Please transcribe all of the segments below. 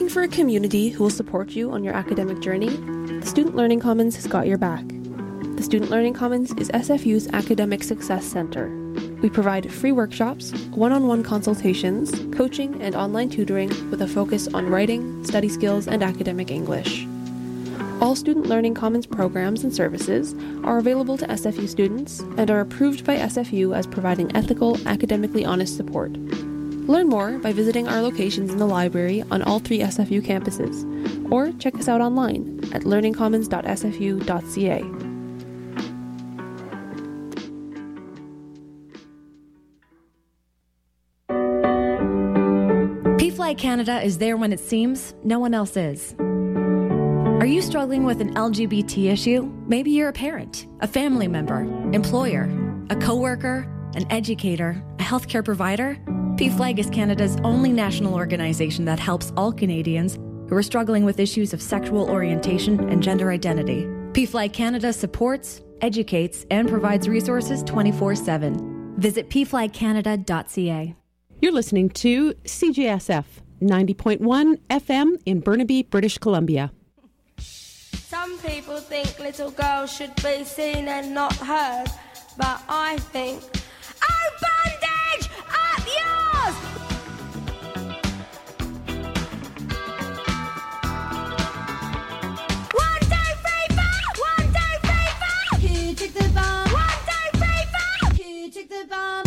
Looking for a community who will support you on your academic journey? The Student Learning Commons has got your back. The Student Learning Commons is SFU's academic success center. We provide free workshops, one-on-one consultations, coaching, and online tutoring with a focus on writing, study skills, and academic English. All Student Learning Commons programs and services are available to SFU students and are approved by SFU as providing ethical, academically honest support. Learn more by visiting our locations in the library on all 3 SFU campuses, or check us out online at learningcommons.sfu.ca. PFLAG Canada is there when it seems no one else is. Are you struggling with an LGBT issue? Maybe you're a parent, a family member, employer, a coworker, an educator, a healthcare provider. PFLAG is Canada's only national organization that helps all Canadians who are struggling with issues of sexual orientation and gender identity. PFLAG Canada supports, educates, and provides resources 24/7. Visit pflagcanada.ca. You're listening to CJSF 90.1 FM in Burnaby, British Columbia. Some people think little girls should be seen and not heard, but I think, oh, bandage up yours! One, two, three, four! One, two, three, four! Here, take the bomb! One, two, three, four! Here, take the bomb!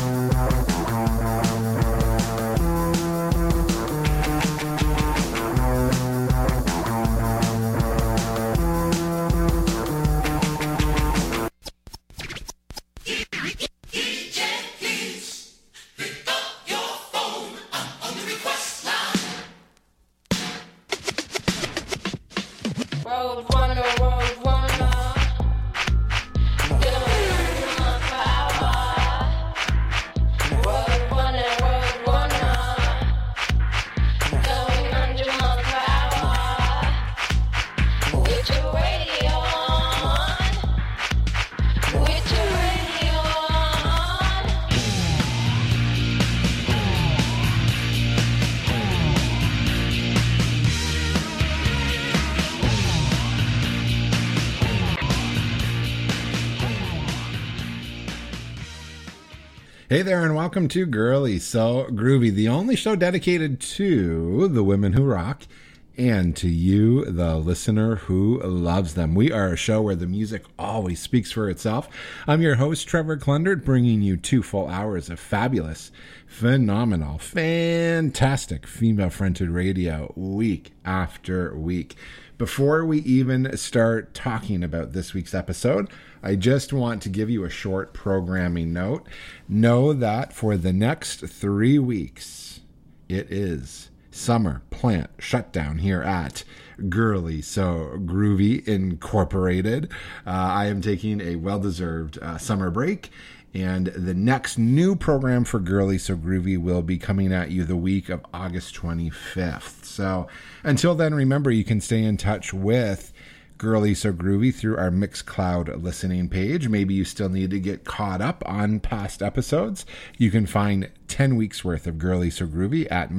Hey there, and welcome to Girly So Groovy, the only show dedicated to the women who rock and to you, the listener who loves them. We are a show where the music always speaks for itself. I'm your host, Trevor Klundert, bringing you 2 full hours of fabulous, phenomenal, fantastic female-fronted radio week after week. Before we even start talking about this week's episode, I just want to give you a short programming note. Know that for the next 3 weeks, it is summer plant shutdown here at Girly So Groovy Incorporated. I am taking a well-deserved summer break, and the next new program for Girly So Groovy will be coming at you the week of August 25th. So until then, remember, you can stay in touch with Girly So Groovy through our Mixcloud listening page. Maybe you still need to get caught up on past episodes. You can find 10 weeks worth of Girly So Groovy at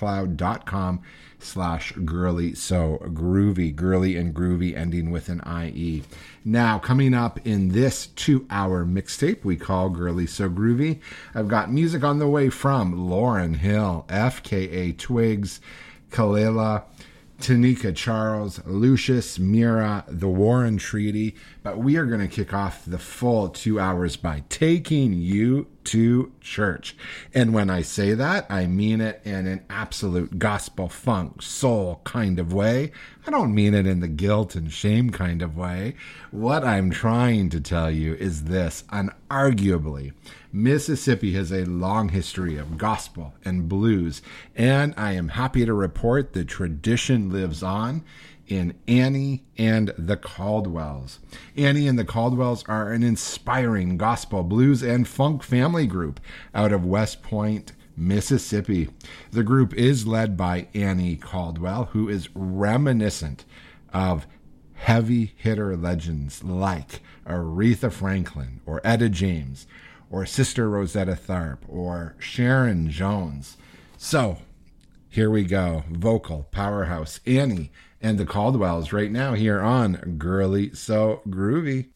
mixcloud.com/Girly So Groovy. Girly and groovy ending with an IE. Now, coming up in this 2-hour mixtape we call Girly So Groovy, I've got music on the way from Lauryn Hill, FKA Twigs, Kalela, Tanika Charles, Lucius, Mira, the Warren Treaty. But we are going to kick off the full 2 hours by taking you to church. And when I say that, I mean it in an absolute gospel funk soul kind of way. I don't mean it in the guilt and shame kind of way. What I'm trying to tell you is this: unarguably, Mississippi has a long history of gospel and blues, and I am happy to report the tradition lives on in Annie and the Caldwells. Annie and the Caldwells are an inspiring gospel, blues, and funk family group out of West Point, Mississippi. The group is led by Annie Caldwell, who is reminiscent of heavy hitter legends like Aretha Franklin or Etta James or Sister Rosetta Tharpe or Sharon Jones. So, Here we go. Vocal powerhouse Annie and the Caldwells right now here on Girly So Groovy.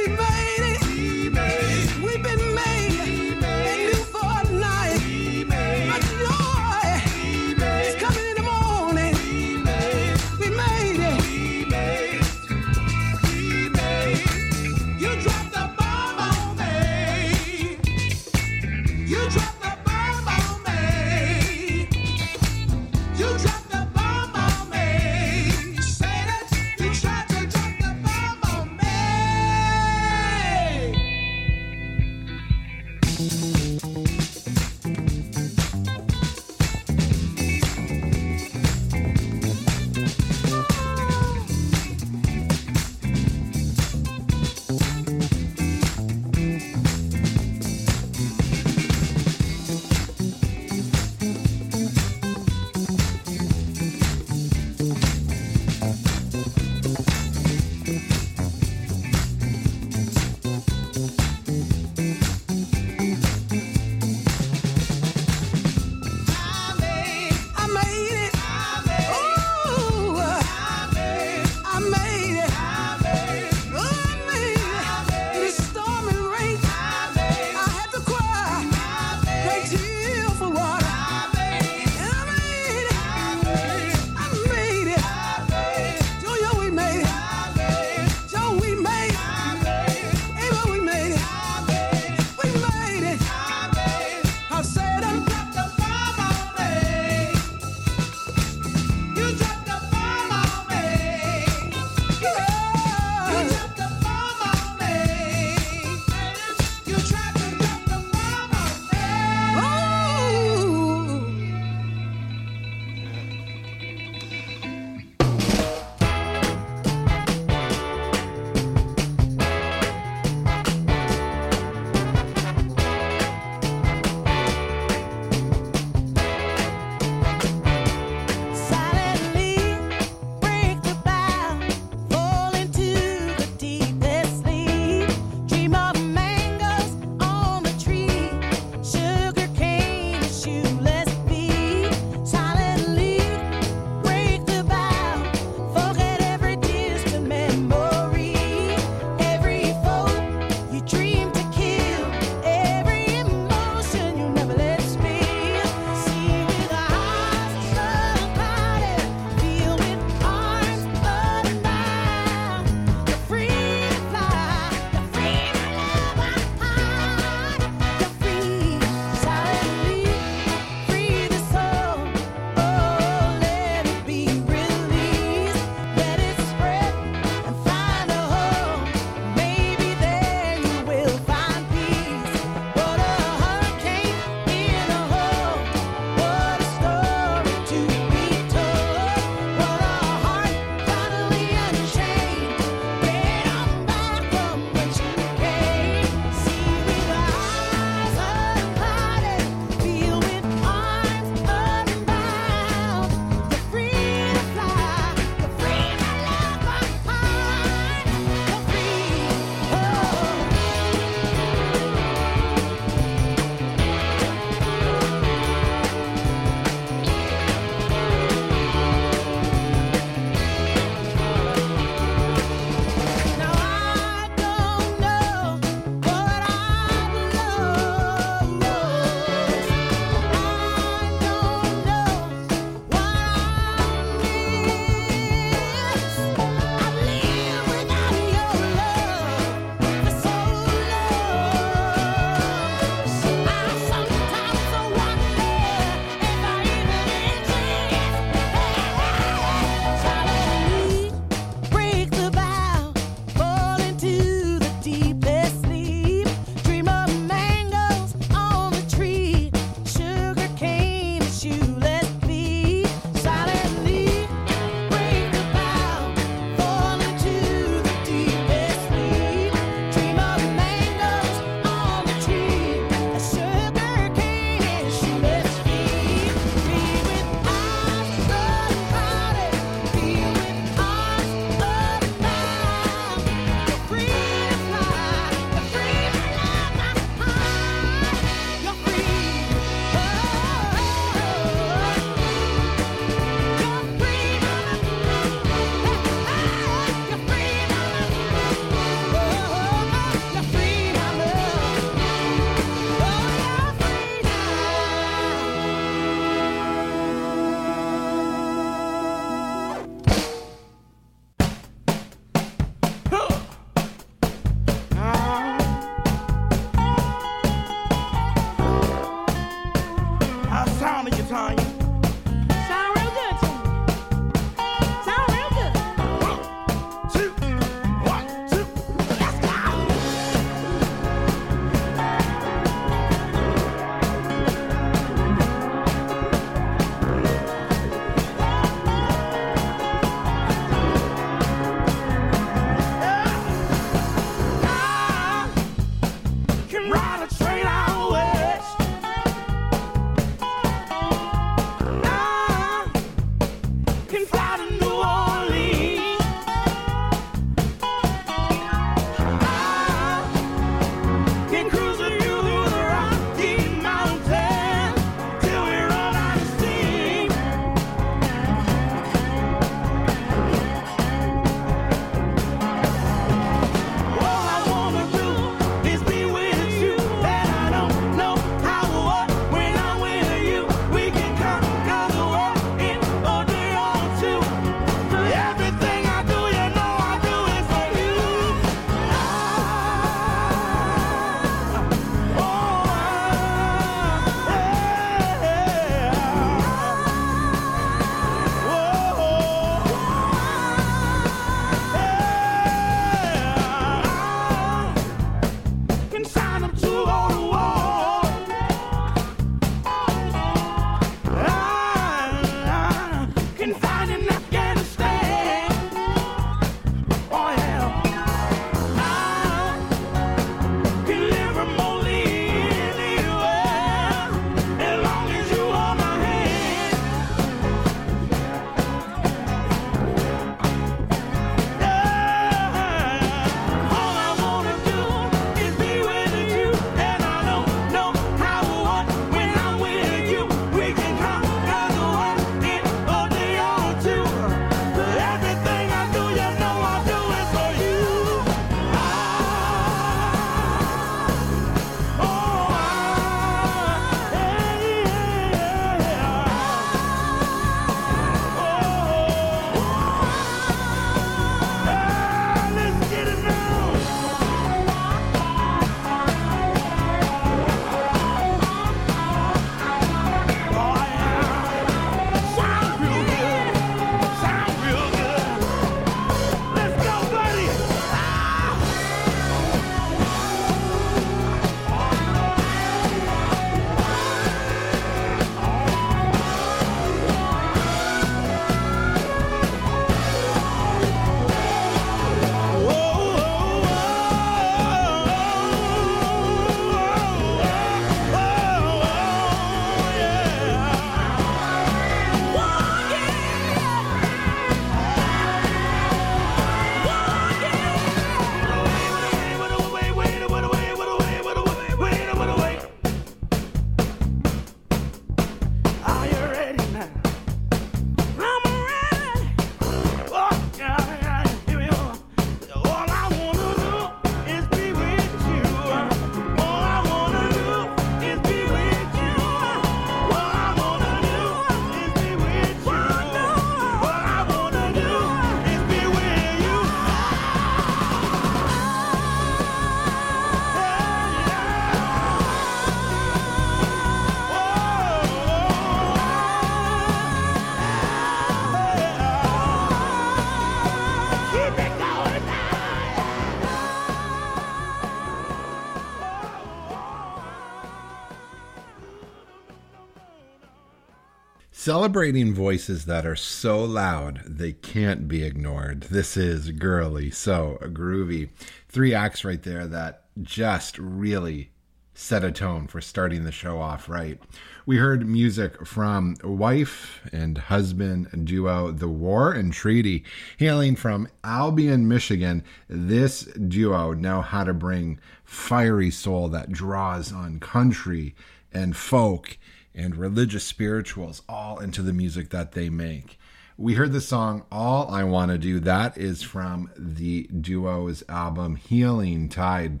Celebrating voices that are so loud they can't be ignored. This is Girly So Groovy. 3 acts right there that just really set a tone for starting the show off right. We heard music from wife and husband duo The War and Treaty, hailing from Albion, Michigan. This duo know how to bring fiery soul that draws on country and folk and religious spirituals all into the music that they make. We heard the song All I Want to Do. That is from the duo's album Healing Tide.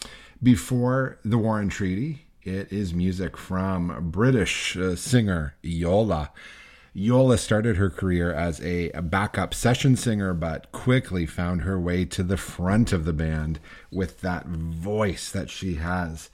Before The War and Treaty, it is music from British singer Yola. Yola started her career as a backup session singer, but quickly found her way to the front of the band with that voice that she has.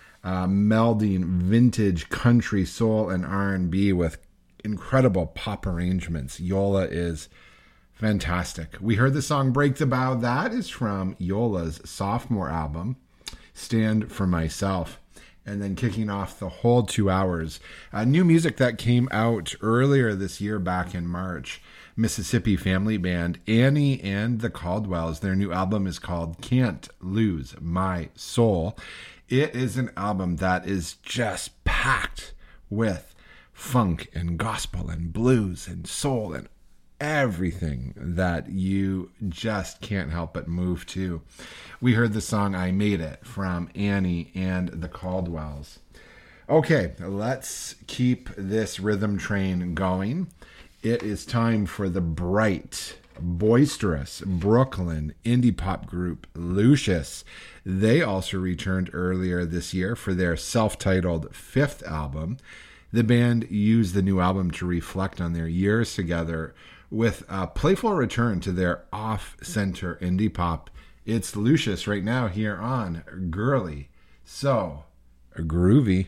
Melding vintage country soul and R&B with incredible pop arrangements. Yola is fantastic. We heard the song Break the Bow. That is from Yola's sophomore album, Stand for Myself. And then kicking off the whole 2 hours, new music that came out earlier this year back in March. Mississippi family band Annie and the Caldwells. Their new album is called Can't Lose My Soul. It is an album that is just packed with funk and gospel and blues and soul and everything that you just can't help but move to. We heard the song I Made It from Annie and the Caldwells. Okay, let's keep this rhythm train going. It is time for the bright, boisterous Brooklyn indie pop group Lucius. They also returned earlier this year for their self-titled 5th album. The band used the new album to reflect on their years together with a playful return to their off-center indie pop. It's Lucius right now here on Girly So Groovy.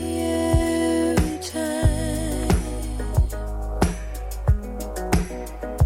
Save me every time.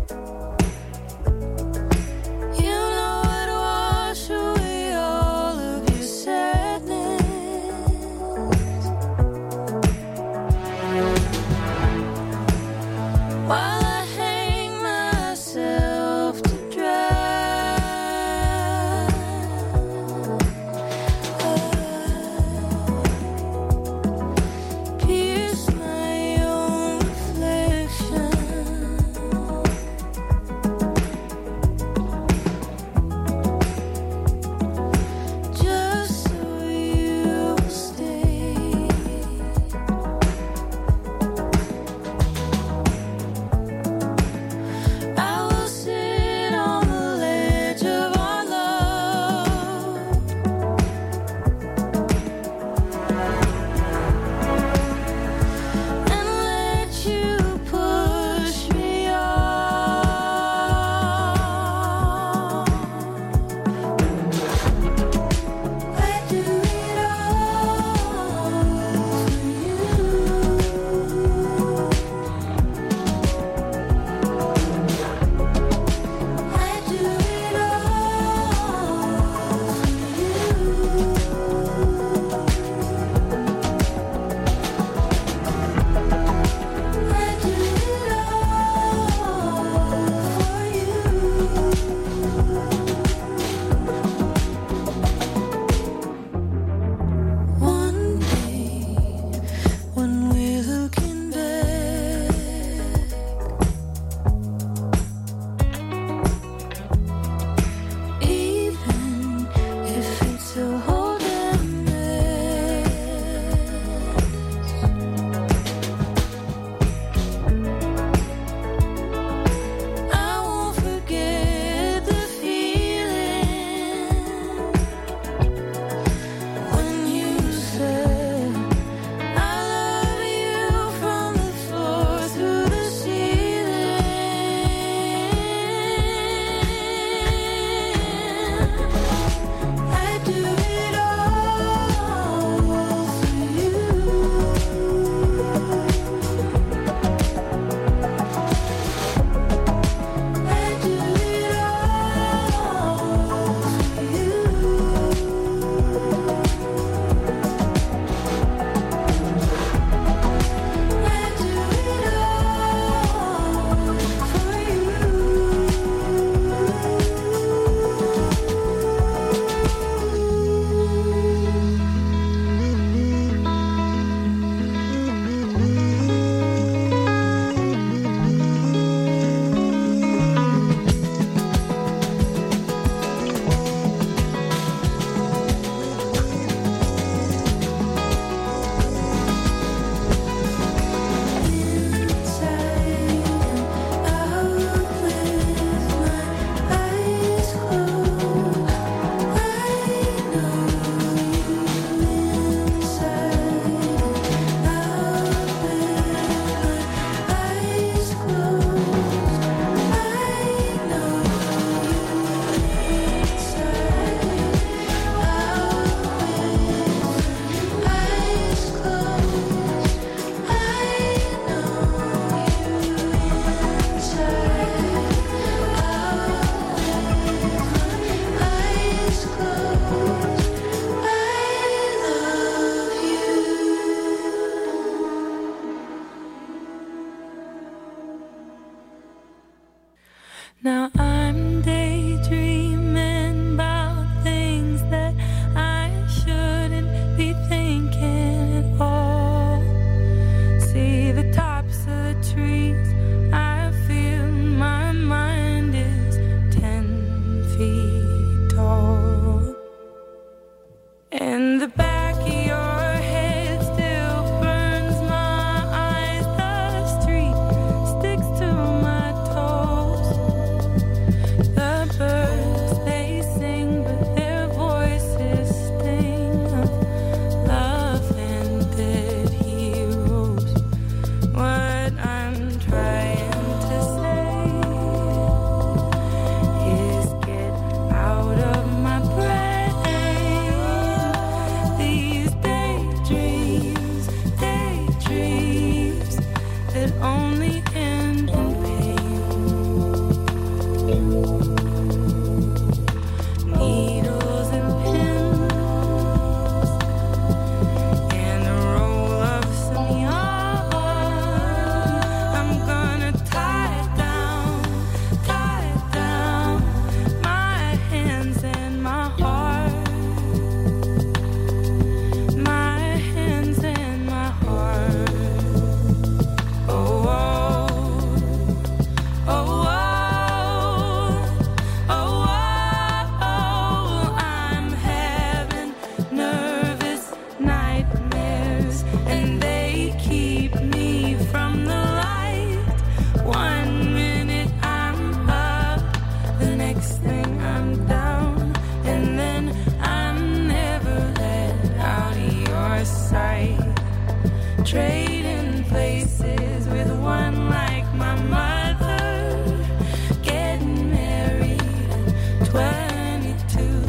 trading places with one like my mother, getting married at 22,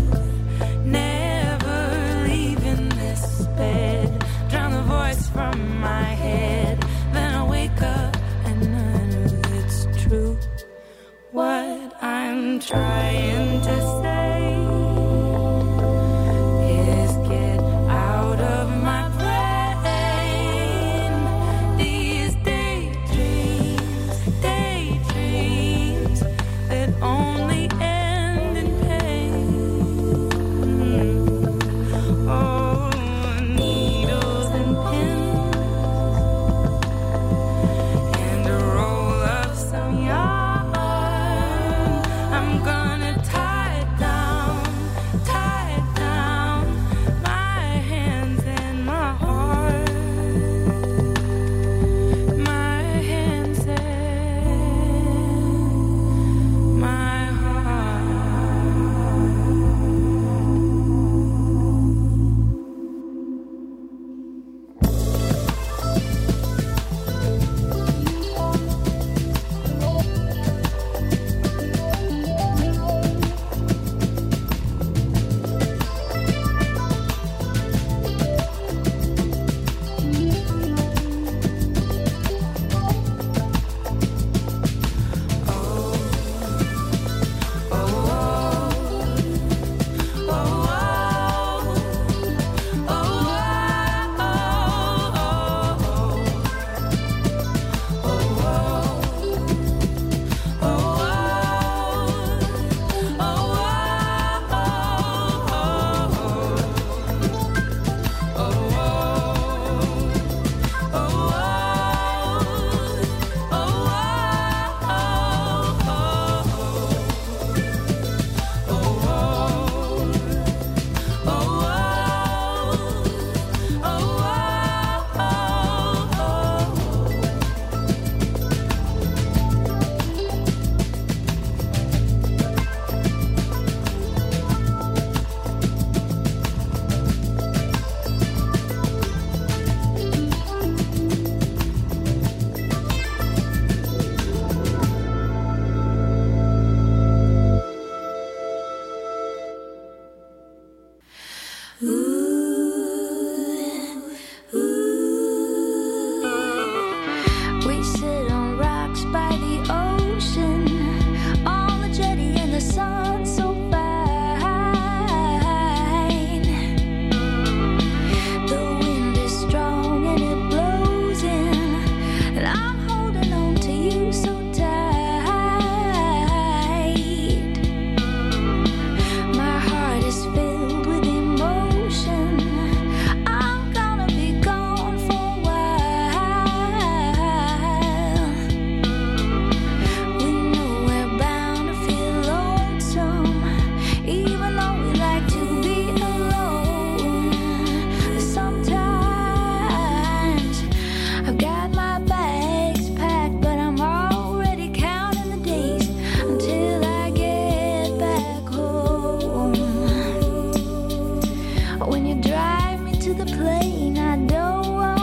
never leaving this bed, drown the voice from my head, then I wake up and I know it's true. What I'm trying to say is get out of my brain these daydreams that only end in pain. Oh, needles and pins and a roll of some yarn. I'm gonna tie it down, my hands and my heart, my hands and my heart. We sit on rocks by the ocean, on the jetty and the sun so fine. The wind is strong and it blows in, and I'm holding on to you so tight. My heart is filled with emotion. I'm gonna be gone for a while. We know we're bound to feel lonesome, even though we like to be alone. Sometimes I've got my bags packed, but I'm already counting the days until I get back home. When you drive me to the plane, I don't want